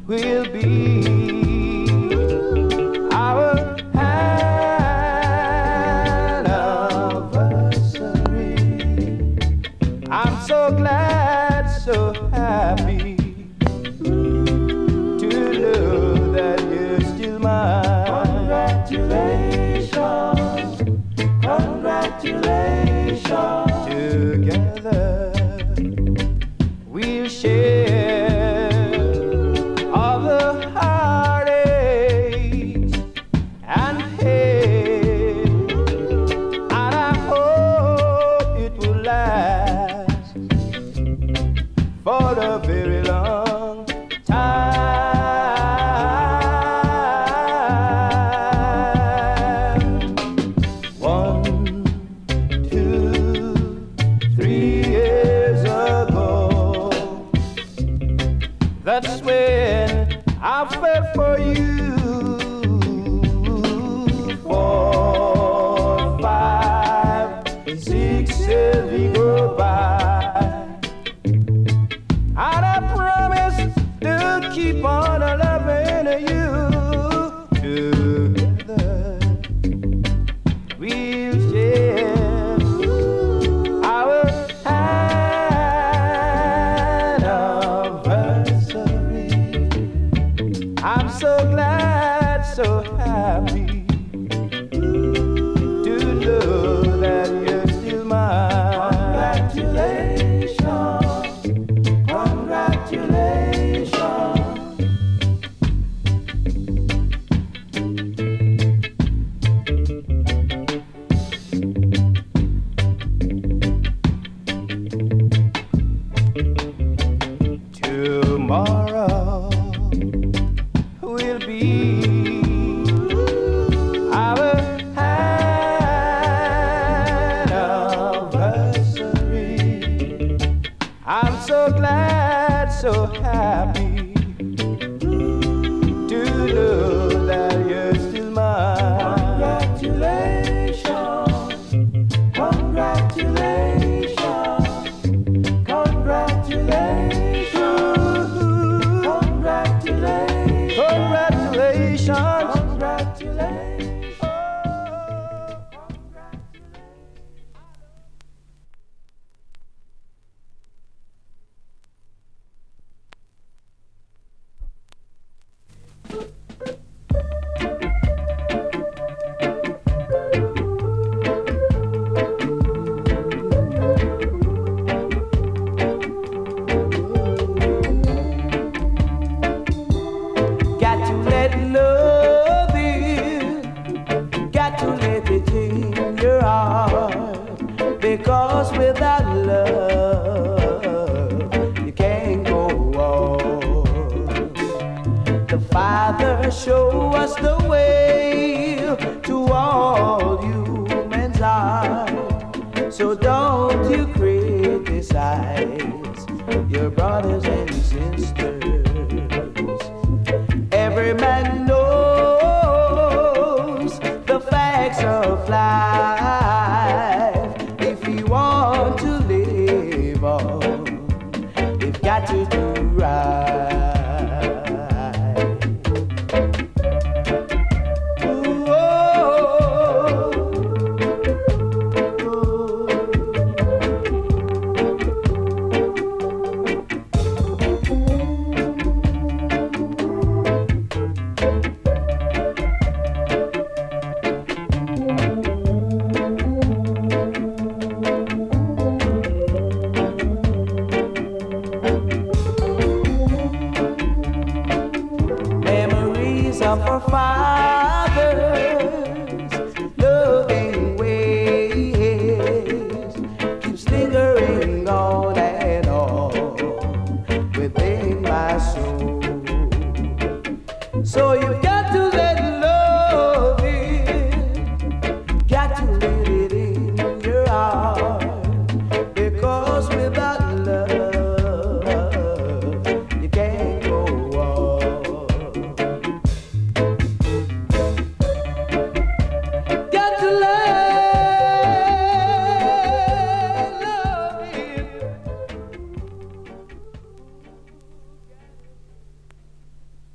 will be our anniversary. I'm so glad, so happy to know that you're still mine. Congratulations, congratulations. Together we'll share all the heartaches and pain, and I hope it will last for a very long time. 1, 2, 3 years ago, that's when I fell for you. 4, 5, 6, 7 go by, and I promise to keep on loving you. Together we'll share our anniversary. I'm so glad, so happy to know that you're still mine. Congratulations, congratulations. Tomorrow will be our anniversary. I'm so glad, so happy to know that you're still mine. Congratulations, congratulations, congratulations, congratulations, congratulations, congratulations. Got to let love in, got to let it in your heart, because without love you can't go on. The Father show us the way to all humans are, so don't you criticize your brothers and sisters. Every man knows the facts of life. If you want to live on, you've got to do right. Ooh, oh, memories of our fathers, loving ways, keeps lingering on and on within my soul. So you've got to let love in, got to let it in your heart, because without love you can't go on. Got to let love in.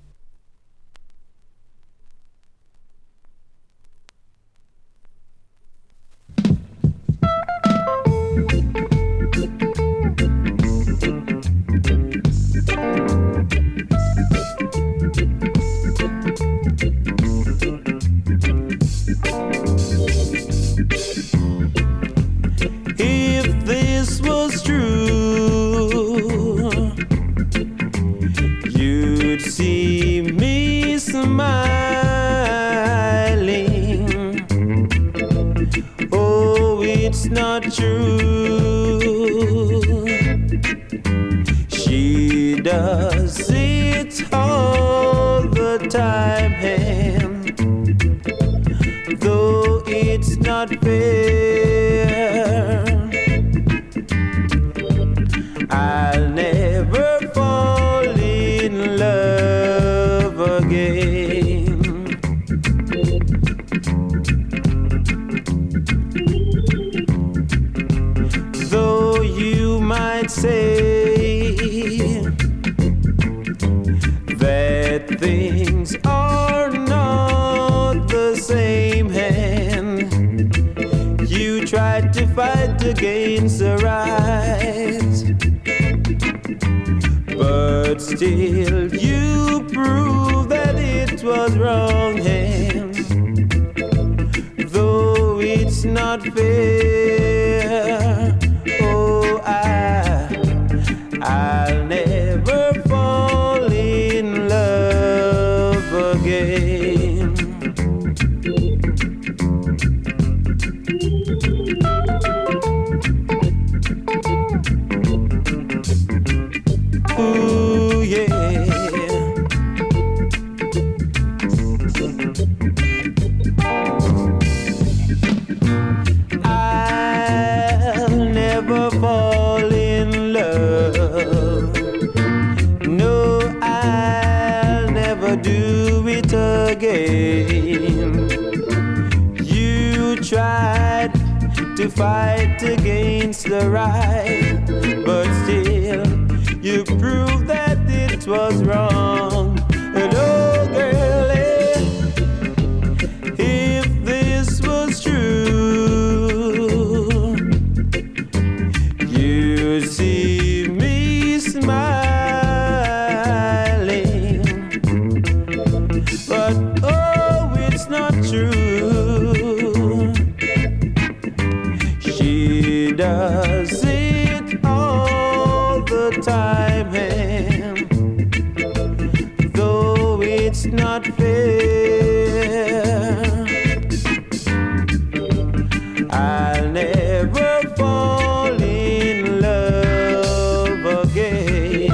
true. She does it all the time, and though it's not fair, I'll never fall in love again. Though you might say that things are not the same, and you tried to fight against the right, but still you prove that it was wrong, and though it's not fair, oh, I'll never fall in love again. Ooh, yeah. I'll never fall in love. No, I'll never do it again. You tried to fight against the right, but still you proved that it was wrong. And oh, girl, if this was true, you see me smiling, but oh, it's not true. She does it all the time, and though it's not fair, I'll never fall in love again.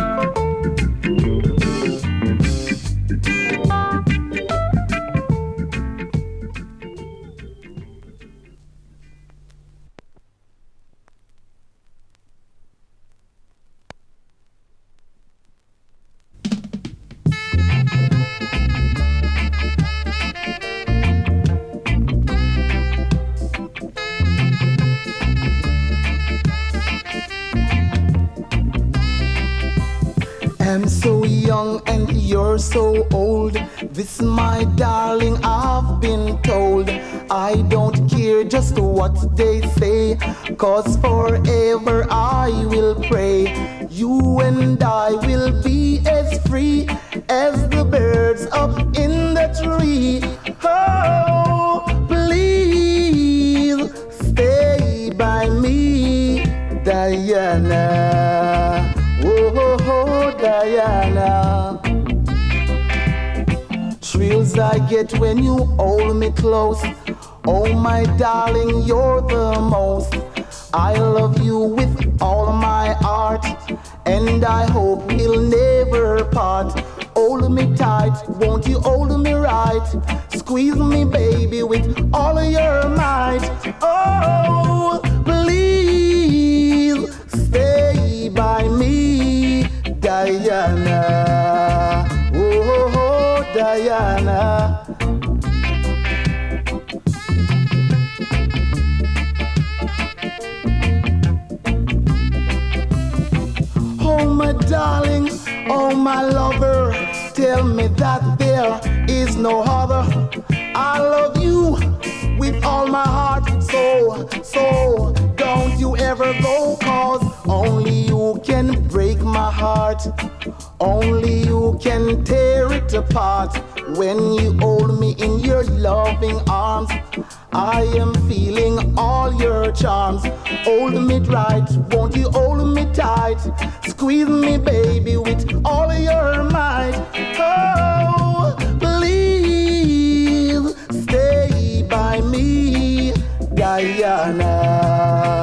I'm so young and you're so old. This, my darling, I've been told. I don't care just what they say, 'cause forever I will pray. You and I will be as free as the birds up in the tree. Oh, please stay by me, Diana. Oh, Diana. Thrills I get when you hold me close. Oh, my darling, you're the most. I love you with all my heart, and I hope we'll never part. Hold me tight, won't you hold me right? Squeeze me, baby, with all your might. Oh, please stay by me, Diana. Oh, Diana. Oh, my darling, oh, my lover, tell me that there is no other. I love you with all my heart, so don't you ever go, 'cause only you can break my heart. Only you can tear it apart. When you hold me in your loving arms, I am feeling all your charms. Hold me right, won't you hold me tight? Squeeze me, baby, with all your might. Oh, please stay by me, Diana.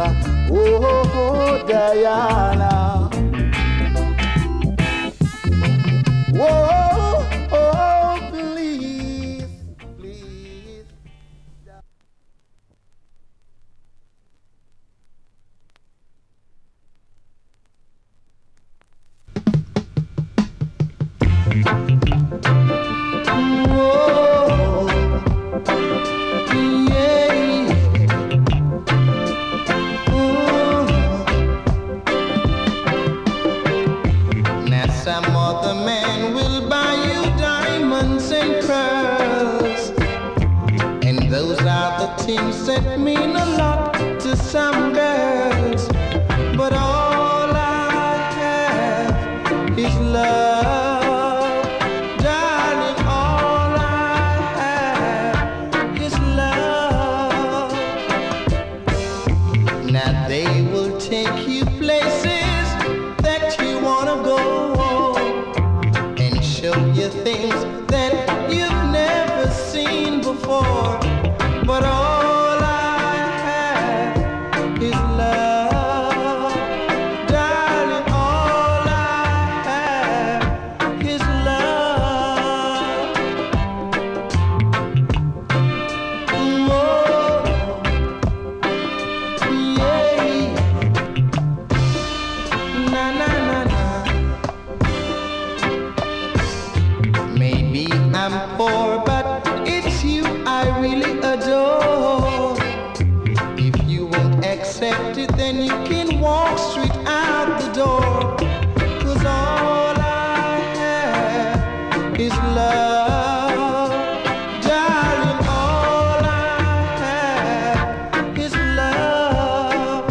man will buy you diamonds and pearls. And those are the things that mean a lot to some girls. But all I have is love, darling. All I have is love. Now they will take you places that you wanna go, and show you things that you've never seen before. But all I have is love, darling. All I have is love. Oh, yeah. Na na na na. Maybe I'm poor, but it's you I really adore. If you won't accept it, then you can walk straight out the door. 'Cause all I have is love, darling. All I have is love.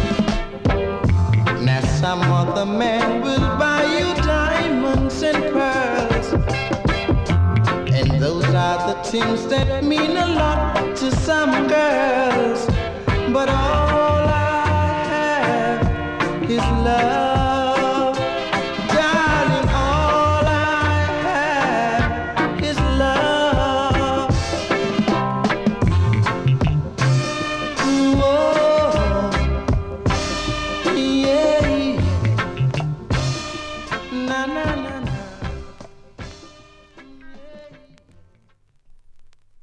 Now some other man will buy you diamonds and pearls, and those are the things that mean a lot to some girls. But all I have is love.